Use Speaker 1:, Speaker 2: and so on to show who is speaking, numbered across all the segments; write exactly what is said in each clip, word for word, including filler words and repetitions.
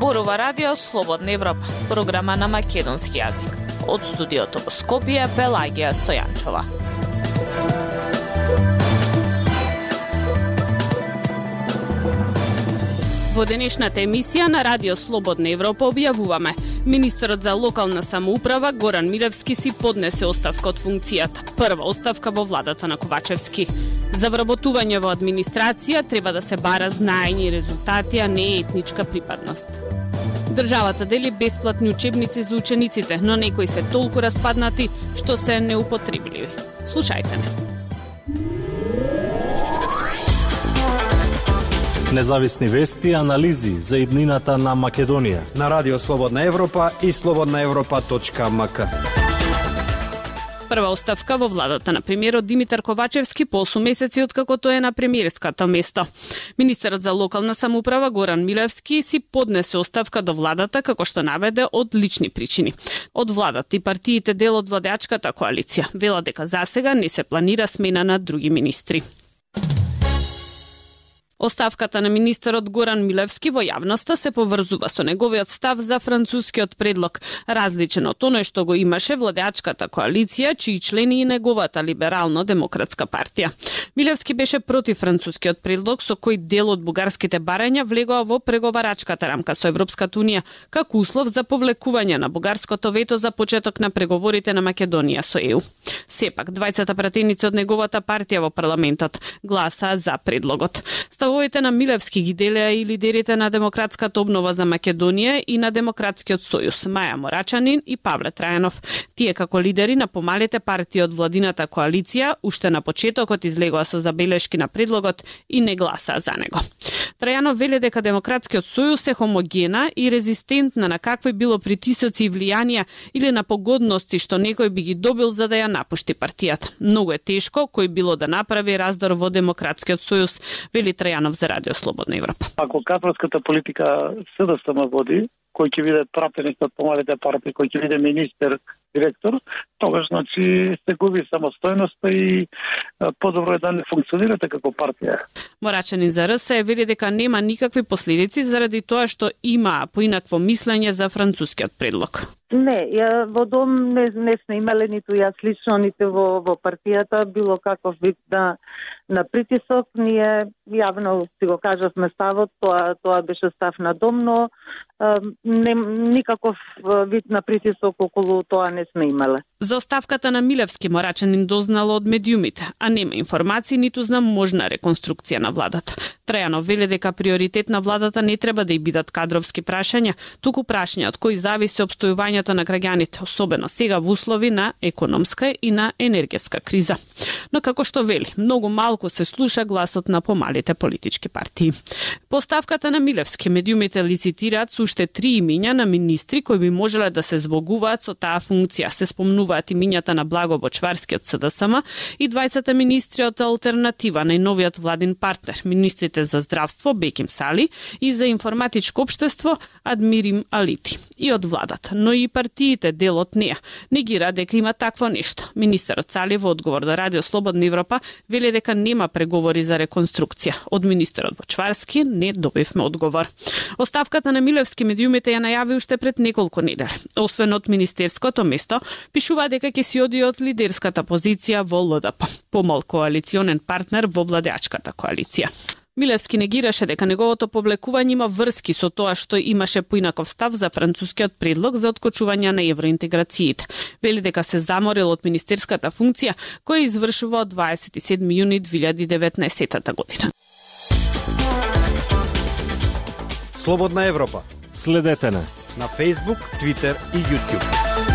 Speaker 1: Зборува Радио Слободна Европа, програма на македонски јазик. Од студиото во Скопје, Пелагија Стојанчова. Во денешната емисија на Радио Слободна Европа објавуваме: министерот за локална самоуправа Горан Милевски си поднесе оставка од функцијата. Прва оставка во владата на Ковачевски. За вработување во администрација треба да се бара знаење и резултати, а не етничка припадност. Државата дели бесплатни учебници за учениците, но некои се толку распаднати што се неупотребливи. Слушајте не.
Speaker 2: Независни вести и анализи за иднината на Македонија
Speaker 3: на Радио Слободна Европа и слободна европа точка ем ка.
Speaker 1: Прва оставка во владата на премиерот Димитар Ковачевски по осум месеци откако тој е на премиерското место. Министерот за локална самоуправа Горан Милевски си поднесе оставка до владата како што наведе од лични причини. Од владата и партиите дел од владеачката коалиција вела дека засега не се планира смена на други министри. Оставката на министерот Горан Милевски во јавноста се поврзува со неговиот став за францускиот предлог, различен од оној што го имаше владеачката коалиција, чии члени и неговата либерално-демократска партија. Милевски беше против францускиот предлог со кој дел од бугарските барања влегоа во преговарачката рамка со Европската унија како услов за повлекување на бугарското вето за почеток на преговорите на Македонија со Е У. Сепак, двајцата пратеници од неговата партија во парламентот гласаа за предлогот. Ставовите на Милевски ги делеа и лидерите на Демократската обнова за Македонија и на Демократскиот сојуз Маја Морачанин и Павле Трајанов. Тие како лидери на помалите партии од владината коалиција уште на почетокот излегоа со забелешки на предлогот и не гласаа за него. Трајанов вели дека Демократскиот сојуз е хомогена и резистентна на какви било притисоци и влијанија или на погодности што некој би ги добил за да ја напушти партијата. Многу е тешко кој било да направи раздор во Демократскиот сојуз, вели Трајанов за Радио Слободна Европа.
Speaker 4: Ако кадровската политика С Д С М води, кој ќе биде пратеник од помалите партии, кој ќе биде министер, директор, тогаш значи се губи самостојноста и подобро е да не функционирате како партија.
Speaker 1: Морачанин за Р С вели дека нема никакви последици заради тоа што има поинакво мислење за францускиот предлог.
Speaker 5: Не, ја во дом не, не сме имале ниту јас лично, ниту во, во партијата, било каков вид на, на притисок. Ние јавно си го кажавме ставот, тоа, тоа беше став на дом, но не, никаков вид на притисок околу тоа не сме имале.
Speaker 1: За оставката на Милевски Морачанин дознало од медиумите, а нема информации ниту знам можна реконструкција на владата. Трајанов вели дека приоритет на владата не треба да и бидат кадровски прашања, туку прашања од кои зависи опстојувањето на граѓаните, особено сега во услови на економска и на енергетска криза. Но како што вели, многу малку се слуша гласот на помалите политички партии. По оставката на Милевски медиумите лицитираат со уште три имиња на министри кои би можеле да се збогуваат со таа функција. Се спомнуваат имињата на Благо Бочварски од С Д С М и двајцата министри од алтернатива на новиот владин партнер, министрите за здравство Беким Сали и за информатичко општество Адмирим Алити. И од владата, но и партиите дел од неа негира дека има такво нешто. Министерот Сали во одговор до Радио Слободна Европа вели дека нема преговори за реконструкција. Од министерот Бочварски не добивме одговор. Оставката на Милевски медиумите ја најави уште пред неколку недели. Освен од министерското место, пишува дека ќе си оди од лидерската позиција во Л Д П, помал коалиционен партнер во владеачката коалиција. Милевски негираше дека неговото повлекување има врски со тоа што имаше поинаков став за францускиот предлог за откочување на евроинтеграциите. Вели дека се заморил од министерската функција која извршува од дваесет и седми јуни две илјади и деветнаесетта година.
Speaker 3: Слободна Европа.
Speaker 2: Следете на
Speaker 3: на Facebook, Twitter и YouTube.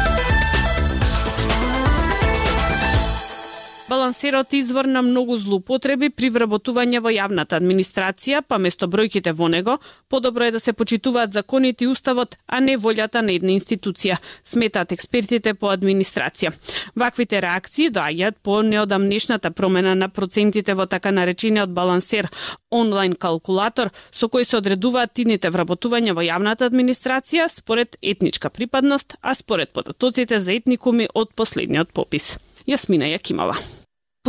Speaker 1: Балансерот извор на многу злоупотреби при вработување во јавната администрација, па место бројките во него, подобро е да се почитуваат законите и уставот, а не волјата на една институција, сметаат експертите по администрација. Ваквите реакции доаѓаат по неодамнешната промена на процентите во така наречениот балансер, онлайн калкулатор со кој се одредуваат идните вработувања во јавната администрација според етничка припадност, а според податоците за етникуми од последниот попис. Јасмина Јакимова.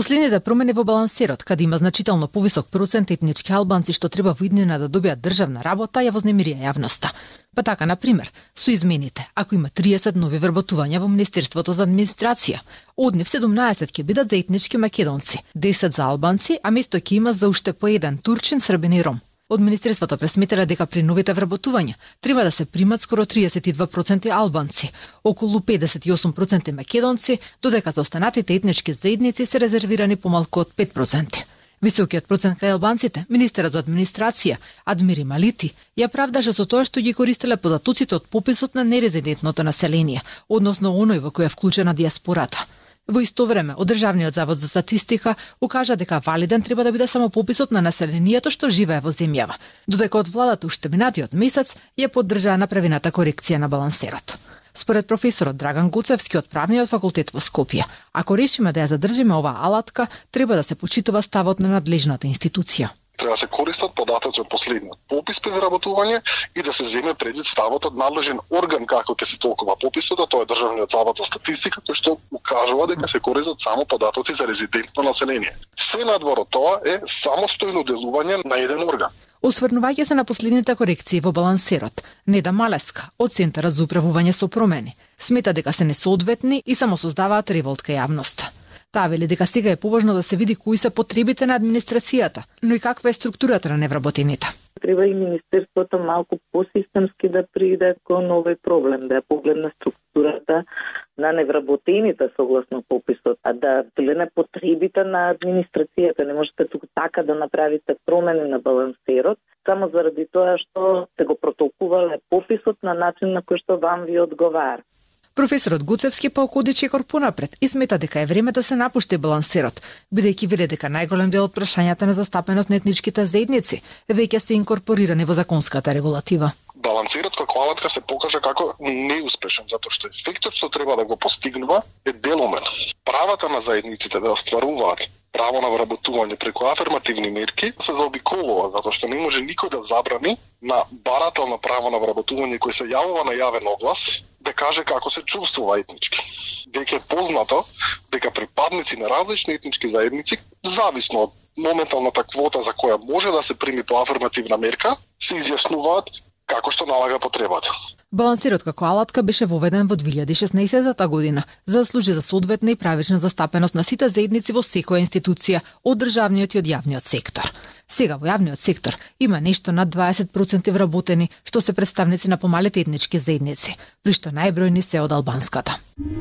Speaker 6: Последните промени во балансерот, каде има значително повисок процент етнички албанци што треба во иднина да добијат државна работа, ја вознемирија јавноста. Па така, на пример, со измените, ако има триесет нови вработувања во Министерството за администрација, од нив седумнаесет ќе бидат за етнички македонци, десет за албанци, а место ќе има за уште по еден турчин, србин и ром. Од Министерството пресметера дека при новите вработувања треба да се примат скоро триесет и два проценти албанци, околу педесет и осум проценти македонци, додека за останатите етнички заедници се резервирани помалку од пет проценти. Високиот процент кај албанците, министерот за администрација, Адмири Малити, ја правдаше со тоа што ги користеле податоците од пописот на нерезидентното население, односно оној во кој е вклучена диаспората. Во исто време, од Државниот завод за статистика укажа дека валиден треба да биде само пописот на населението што живее во земјава, додека од владата уште минатиот месец ја поддржаа направената корекција на балансерот. Според професорот Драган Гоцевски од Правниот факултет во Скопје, ако решиме да ја задржиме оваа алатка, треба да се почитува ставот на надлежната институција.
Speaker 7: Треба да се користат податоци од последниот попис при вработување и да се земе предвид ставот од надлежен орган како ќе се толкува пописот, а тоа е Државниот завод за статистика, кој што укажува дека се користат само податоци за резидентно население. Се надвор од тоа е самостојно делување на еден орган.
Speaker 6: Осврнувајќи се на последните корекции во балансерот, Неда Малеска од Центарот за управување со промени смета дека се несоодветни и само создаваат револт кај јавноста. Таа вели дека сега е поважно да се види кои се потребите на администрацијата, но и каква е структурата на невработените.
Speaker 5: Треба и Министерството малку посистемски да прииде кон овој проблем, да ја погледне структурата на невработените согласно пописот, а да гледа потребите на администрацијата. Не можете туку така да направите промени на балансерот, само заради тоа што се го протолкувале пописот на начин на кој што вам ви одговара.
Speaker 6: Професорот Гуцевски па оди чекор понапред и смета дека е време да се напушти балансерот, бидејќи вели дека најголем дел од прашањата на застапеност на етничките заедници веќе се инкорпорирани во законската регулатива.
Speaker 7: Балансерот како алатка се покажа како неуспешен, затоа што ефектот што треба да го постигнува е делумен. Правата на заедниците да остваруваат право на вработување преку афирмативни мерки се заобиколува, затоа што не може никој да забрани на барател на право на вработување кој се јавува на јавен оглас да каже како се чувствува етнички. Веќе е познато дека припадници на различни етнички заедници, зависно од моменталната квота за која може да се прими по афирмативна мерка, се изјаснуваат како што налага потребата.
Speaker 6: Балансерот како алатка беше воведен во две илјади и шеснаесетта година за да служи за соодветна и правична застапеност на сите заедници во секоја институција од државниот и од јавниот сектор. Сега во јавниот сектор има нешто над дваесет проценти вработени што се представници на помалите етнички заедници, при што најбројни се од албанската.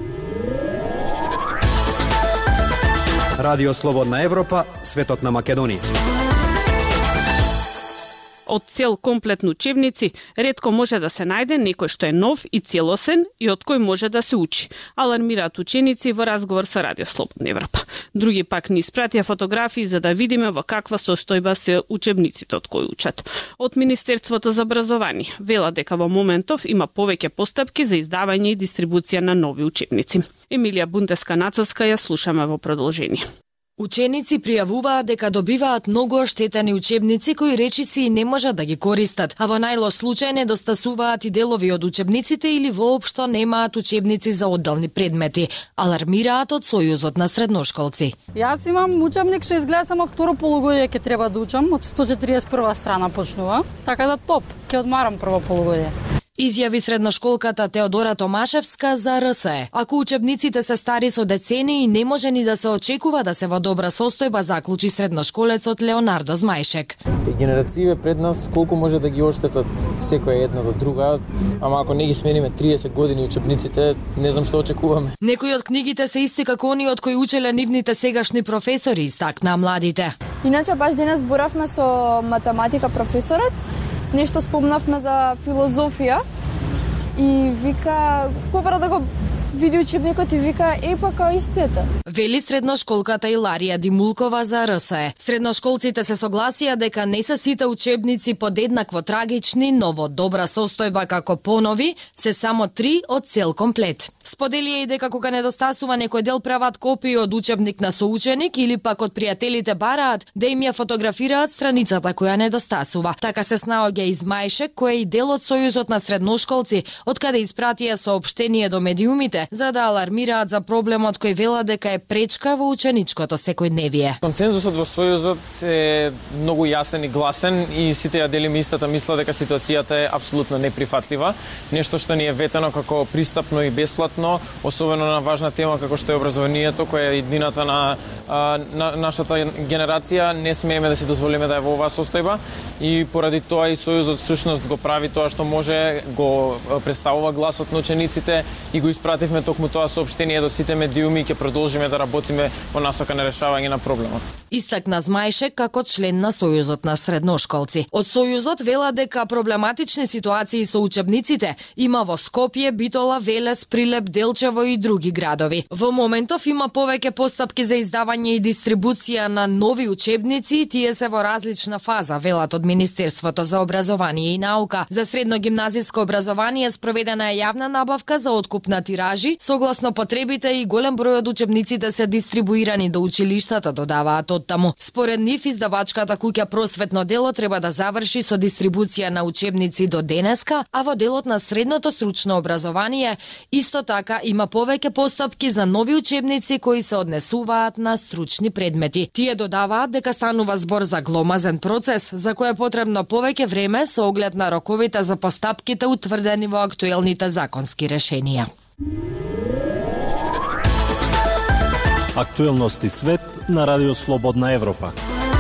Speaker 3: Радио Слободна Европа, светот на Македонија.
Speaker 1: Од цел комплет на учебници, ретко може да се најде некој што е нов и целосен и од кој може да се учи, алармираат ученици во разговор со Радио Слободна Европа. Други пак ни испратија фотографии за да видиме во каква состојба се учебниците од кои учат. Од Министерството за образование вела дека во моментов има повеќе постапки за издавање и дистрибуција на нови учебници. Емилија Бунтеска-Нацовска ја слушаме во продолжение.
Speaker 8: Ученици пријавуваат дека добиваат многу оштетени учебници кои речиси и не можат да ги користат, а во најлош случај недостасуваат и делови од учебниците или воопшто немаат учебници за одделни предмети, алармираат од Сојузот на средношколци.
Speaker 9: Јас имам учебник што изгледа само второ полугодие ќе треба да учам, од сто четиридесет и прва страна почнува, така да топ, ќе одмарам прво полугодие.
Speaker 8: Изјави средношколката Теодора Томашевска за Р С Е. Ако учебниците се стари со децении, не може ни да се очекува да се во добра состојба, заклучи средношколецот Леонардо Змајшек.
Speaker 10: Генерациите пред нас колку може да ги оштетат секоја една до друга, ама ако не ги смениме триесет години учебниците, не знам што очекуваме.
Speaker 8: Некои од книгите се исти како оние од кои учеле нивните сегашни професори, истакнаа младите.
Speaker 11: Иначе баш денес зборавме со математика професорот, нешто спомнавме за филозофија и вика, побара да го види учебникот и вика, е па као истината.
Speaker 8: Вели средношколката Иларија Димулкова за Р С Е. Средношколците се согласија дека не се сите учебници подеднакво трагични, но во добра состојба како понови, се само три од цел комплет. Споделија и дека кога недостасува некој дел прават копии од учебник на соученик или пак од пријателите бараат да им ја фотографираат страницата која недостасува. Така се снаоѓа и Змајшек, кој е и дел од Сојузот на средношколци, од каде испратија соопштение до медиумите, за да алармираат за проблемот кој велат дека е пречка во ученичкото секојдневие.
Speaker 10: Консензусот во Сојузот е многу јасен и гласен и сите ја делиме истата мисла дека ситуацијата е апсолутно неприфатлива. Нешто што ни е ветено како пристапно и бесплатно, особено на важна тема како што е образованието, која е иднината на, на нашата генерација, не смееме да си дозволиме да е во оваа состојба и поради тоа и Сојузот всушност го прави тоа што може, го представува гласот на учениците и го испративме токму тоа соопштение до сите медиуми и ќе продолжиме да работиме во насока на решавање на проблемот.
Speaker 8: Истакна Змајшек како член на Сојузот на средношколци. Од Сојузот вела дека проблематични ситуации со учебниците има во Скопје, Битола, Велес, Прилеп, Делчево и други градови. Во моментов има повеќе постапки за издавање и дистрибуција на нови учебници и тие се во различна фаза, велат од Министерството за образование и наука. За средногимназиско образование спроведена е јавна набавка за откуп на тиражи, согласно потребите и голем број од учебниците се дистрибуирани до училиштата, додаваат оттаму. Според нив, издавачката куќа Просветно дело треба да заврши со дистрибуција на учебници до денеска, а во делот на средното стручно образование исто така има повеќе постапки за нови учебници кои се однесуваат на стручни предмети. Тие додаваат дека станува збор за гломазен процес, за кој е потребно повеќе време со оглед на роковите за постапките утврдени во актуелните законски решенија.
Speaker 2: Актуелности свет на Радио Слободна Европа.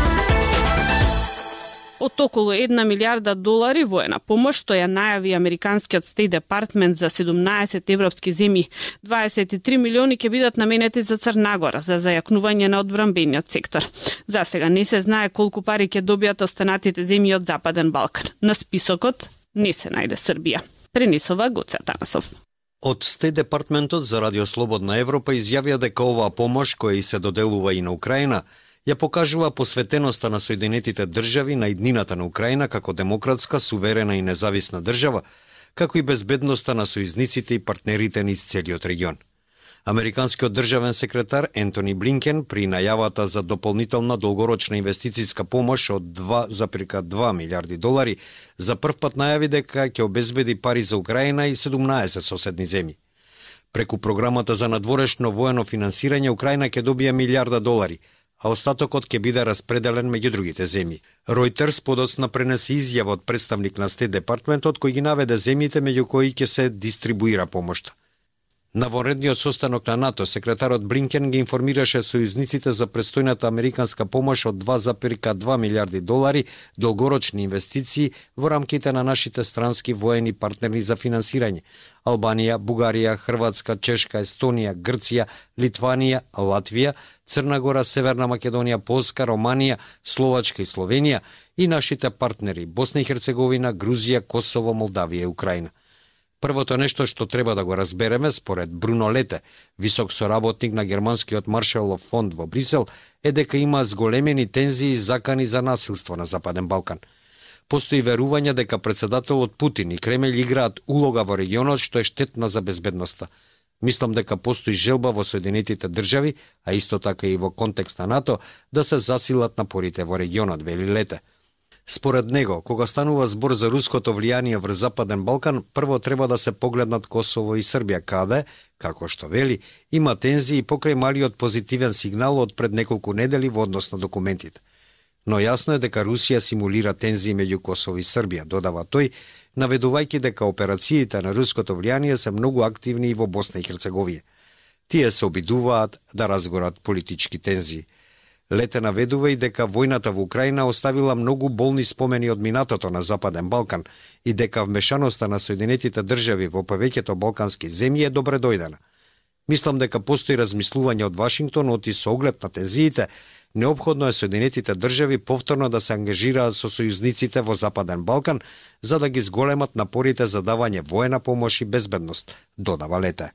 Speaker 1: Од околу една милиарда долари воена помош што ја најави американскиот Стейт Департмент за седумнаесет европски земји, дваесет и три милиони ќе бидат наменети за Црна Гора за зајакнување на одбранбениот сектор. За сега не се знае колку пари ќе добијат останатите земји од Западен Балкан. На списокот не се најде Србија. Пренесува Гоце Атанасов.
Speaker 3: Од Стейт Департментот за Радио Слободна Европа изјавија дека оваа помош која и се доделува и на Украина ја покажува посветеноста на Соединетите држави на иднината на Украина како демократска, суверена и независна држава, како и безбедноста на сојузниците и партнерите низ целиот регион. Американскиот државен секретар Ентони Блинкен при најавата за дополнителна долгорочна инвестициска помош од два запирка два милиарди долари за прв пат најави дека ќе обезбеди пари за Украина и седумнаесет соседни земји. Преку програмата за надворешно воено финансирање Украина ќе добие милиарда долари, а остатокот ќе биде распределен меѓу другите земји. Ројтерс подоцна пренесе изјава од представник на Стейт Департментот кој ги наведе земјите меѓу кои ќе се дистрибуира помошта. На вонредниот состанок на НАТО, секретарот Блинкен ги информираше сојузниците за престојната американска помош од два запирка два милиарди долари долгорочни инвестиции во рамките на нашите странски воени партнери за финансирање: Албанија, Бугарија, Хрватска, Чешка, Естонија, Грција, Литванија, Латвија, Црна Гора, Северна Македонија, Полска, Романија, Словачка и Словенија и нашите партнери Босна и Херцеговина, Грузија, Косово, Молдавија и Украина. Првото нешто што треба да го разбереме, според Бруно Лете, висок соработник на германскиот Маршалов фонд во Брисел, е дека има зголемени тензии и закани за насилство на Западен Балкан. Постои верување дека председателот Путин и Кремљ играат улога во регионот што е штетна за безбедноста. Мислам дека постои желба во Соединетите држави, а исто така и во контекст на НАТО, да се засилат напорите во регионот, вели Лете. Според него, кога станува збор за руското влијание врз Западен Балкан, прво треба да се погледнат Косово и Србија, каде, како што вели, има тензии покрај малиот позитивен сигнал од пред неколку недели во однос на документите. Но јасно е дека Русија симулира тензии меѓу Косово и Србија, додава тој, наведувајќи дека операциите на руското влијание се многу активни и во Босна и Херцеговија. Тие се обидуваат да разгорат политички тензии. Лете наведува и дека војната во Украина оставила многу болни спомени од минатото на Западен Балкан и дека вмешаноста на Соединетите држави во повеќето балкански земји е добре дојдена. Мислам дека постои размислување од Вашингтон оти со оглед на тензиите, неопходно е Соединетите држави повторно да се ангажираат со сојузниците во Западен Балкан за да ги зголемат напорите за давање воена помош и безбедност, додава Лете.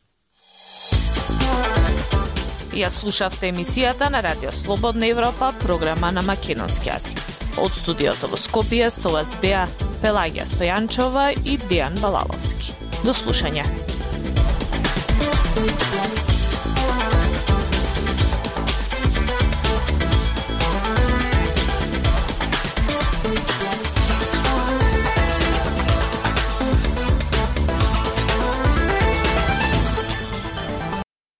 Speaker 12: Ја слушавте емисијата на Радио Слободна Европа, програма на македонски јазик. Од студиото во Скопје со вас беа Пелагија Стојанчова и Дејан Балаловски. До слушање.